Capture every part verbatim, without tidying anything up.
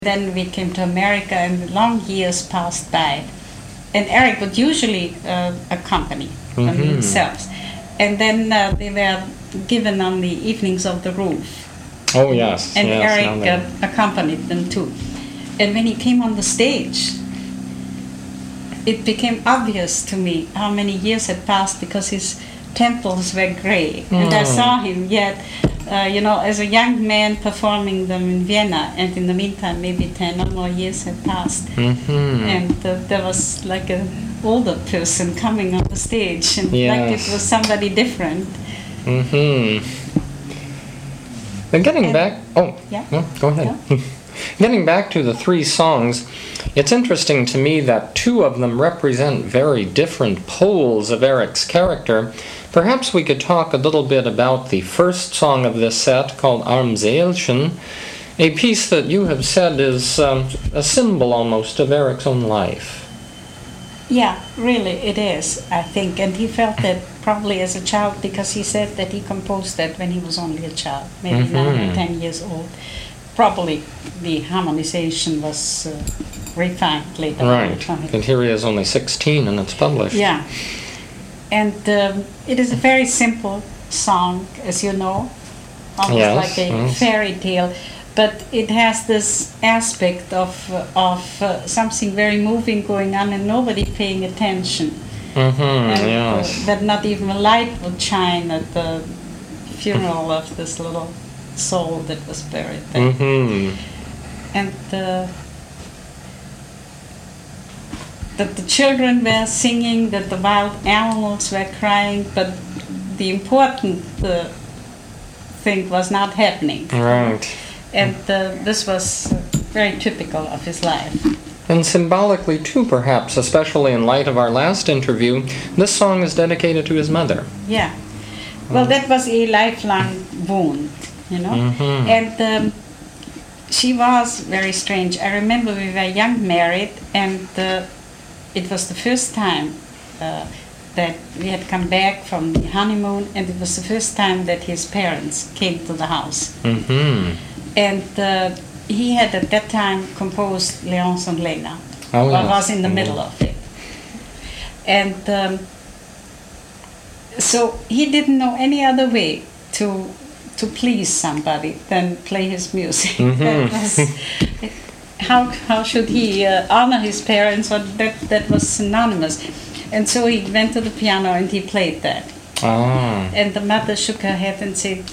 Then we came to America, and long years passed by. And Eric would usually uh, accompany them Mm-hmm. themselves. And then uh, they were given on the evenings of the roof. Oh, yes. And yes, Eric now they- uh, accompanied them too. And when he came on the stage, it became obvious to me how many years had passed because his temples were gray. And I Mm. saw him yet, uh, you know, as a young man performing them in Vienna. And in the meantime, maybe ten or more years had passed. Mhm. And uh, there was like an older person coming on the stage, and like it Yes. was somebody different. Mm-hmm. Then getting And- back... Oh, Yeah. no, go ahead. Getting back to the three songs, it's interesting to me that two of them represent very different poles of Eric's character. Perhaps we could talk a little bit about the first song of this set, called Armseelchen, a piece that you have said is um, a symbol almost of Eric's own life. Yeah, really, it is, I think. And he felt that probably as a child, because he said that he composed that when he was only a child, maybe nine or Mhm. ten years old. Probably the harmonization was uh, refined later Right. on. And here he is only sixteen and it's published. Yeah. And um, it is a very simple song, as you know, almost Yes, like a yes. fairy tale. But it has this aspect of uh, of uh, something very moving going on and nobody paying attention. Mm-hmm, And uh, yes. that not even a light would shine at the funeral of this little soul that was buried there. Mm-hmm. And uh, that the children were singing, that the wild animals were crying, but the important uh, thing was not happening. Right. And uh, this was uh, very typical of his life. And symbolically too, perhaps, especially in light of our last interview, this song is dedicated to his mother. Yeah. Well, that was a lifelong wound, you know. Mhm. And um, she was very strange. I remember we were young married, and uh, it was the first time uh, that we had come back from the honeymoon, and it was the first time that his parents came to the house. Mm-hmm. And uh, he had at that time composed Léonce and Lena, Oh, or yes. was in the Mhm. middle of it. And um, so he didn't know any other way to to please somebody than play his music. Mhm. That was, how how should he uh, honor his parents? Or that that was synonymous. And so he went to the piano and he played that. Ah. And the mother shook her head and said,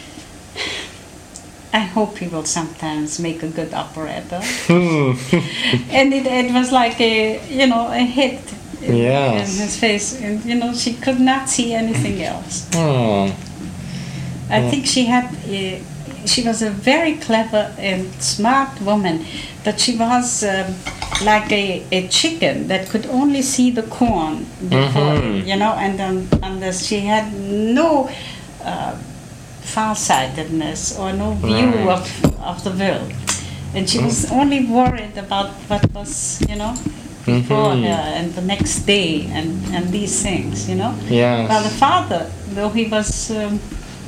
I hope he will sometimes make a good operetta. Hmm. And it, it was like a, you know, a hit in, Yes. in his face. And, you know, she could not see anything else. Oh. I Yeah. think she had, a, she was a very clever and smart woman, but she was um, like a, a chicken that could only see the corn before, Mhm. you know, and um, and this, she had no uh, farsightedness or no view Right. of, of the world. And she was only worried about what was, you know, before Mhm. her and the next day and, and these things, you know. Yes. Well, the father, though he was um,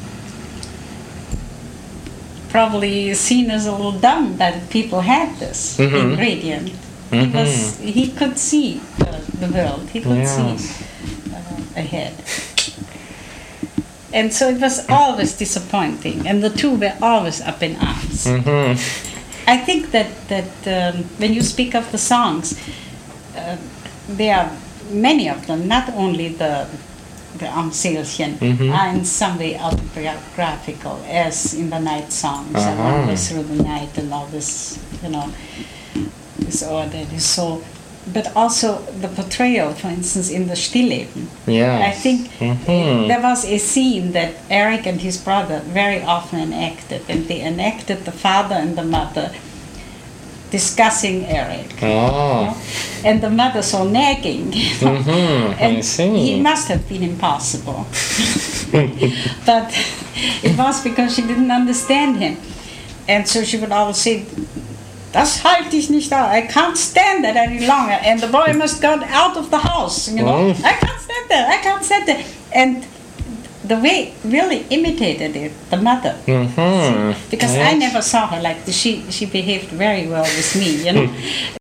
probably seen as a little dumb, but people had this Mhm. ingredient. He Mhm. was, he could see uh, the world. He could Yes. see uh, ahead. And so it was always disappointing, and the two were always up in arms. Mm-hmm. I think that that um, when you speak of the songs, uh, there are many of them, not only the the Armseelchen, Mhm. are in some way autobiographical, as in the night songs, Uh-huh. I Wander Through the Night and all this, you know, this order, this soul. But also the portrayal, for instance, in the Stillleben. Yes. I think Mhm. there was a scene that Eric and his brother very often enacted, and they enacted the father and the mother discussing Eric. Oh. And the mother so nagging. You know? Mhm, I And see. he must have been impossible. But it was because she didn't understand him. And so she would always say, das halte ich nicht aus. I can't stand that any longer. And the boy must go out of the house, you know. Oh. I can't stand that. I can't stand that. And the way really imitated it, the mother. Mm-hmm. Because Yes. I never saw her like this. She she behaved very well with me, you know.